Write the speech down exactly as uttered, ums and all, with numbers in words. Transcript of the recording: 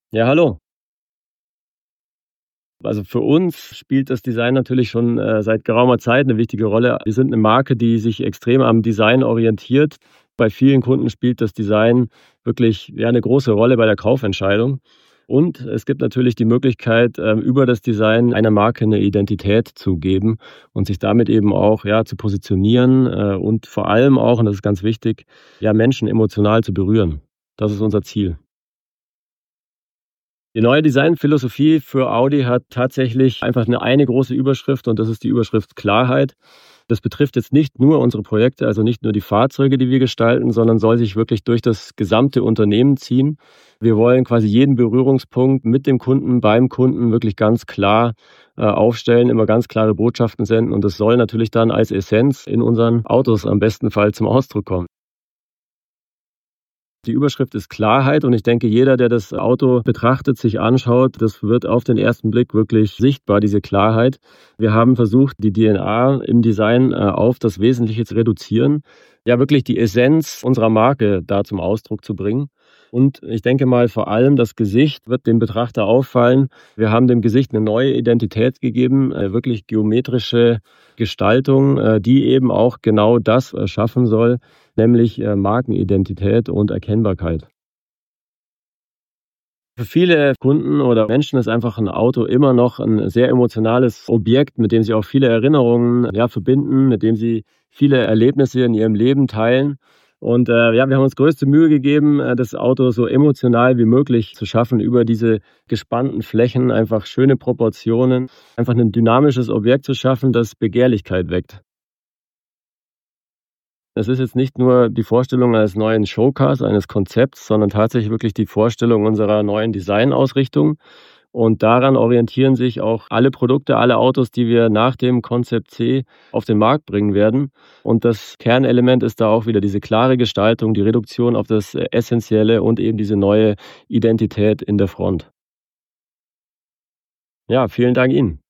Ja, hallo. Also für uns spielt das Design natürlich schon äh, seit geraumer Zeit eine wichtige Rolle. Wir sind eine Marke, die sich extrem am Design orientiert. Bei vielen Kunden spielt das Design wirklich, ja, 'ne große Rolle bei der Kaufentscheidung. Und es gibt natürlich die Möglichkeit, ähm, über das Design einer Marke eine Identität zu geben und sich damit eben auch, ja, zu positionieren, äh, und vor allem auch, und das ist ganz wichtig, ja, Menschen emotional zu berühren. Das ist unser Ziel. Die neue Designphilosophie für Audi hat tatsächlich einfach eine eine große Überschrift, und das ist die Überschrift Klarheit. Das betrifft jetzt nicht nur unsere Projekte, also nicht nur die Fahrzeuge, die wir gestalten, sondern soll sich wirklich durch das gesamte Unternehmen ziehen. Wir wollen quasi jeden Berührungspunkt mit dem Kunden, beim Kunden wirklich ganz klar äh, aufstellen, immer ganz klare Botschaften senden, und das soll natürlich dann als Essenz in unseren Autos am besten Fall zum Ausdruck kommen. Die Überschrift ist Klarheit, und ich denke, jeder, der das Auto betrachtet, sich anschaut, das wird auf den ersten Blick wirklich sichtbar, diese Klarheit. Wir haben versucht, die D N A im Design äh, auf das Wesentliche zu reduzieren, ja, wirklich die Essenz unserer Marke da zum Ausdruck zu bringen. Und ich denke mal, vor allem das Gesicht wird dem Betrachter auffallen. Wir haben dem Gesicht eine neue Identität gegeben, äh, wirklich geometrische Gestaltung, äh, die eben auch genau das äh, schaffen soll, nämlich äh, Markenidentität und Erkennbarkeit. Für viele Kunden oder Menschen ist einfach ein Auto immer noch ein sehr emotionales Objekt, mit dem sie auch viele Erinnerungen, ja, verbinden, mit dem sie viele Erlebnisse in ihrem Leben teilen. Und äh, ja, wir haben uns größte Mühe gegeben, äh, das Auto so emotional wie möglich zu schaffen, über diese gespannten Flächen, einfach schöne Proportionen, einfach ein dynamisches Objekt zu schaffen, das Begehrlichkeit weckt. Es ist jetzt nicht nur die Vorstellung eines neuen Showcars, eines Konzepts, sondern tatsächlich wirklich die Vorstellung unserer neuen Designausrichtung. Und daran orientieren sich auch alle Produkte, alle Autos, die wir nach dem Konzept C auf den Markt bringen werden. Und das Kernelement ist da auch wieder diese klare Gestaltung, die Reduktion auf das äh, Essentielle und eben diese neue Identität in der Front. Ja, vielen Dank Ihnen.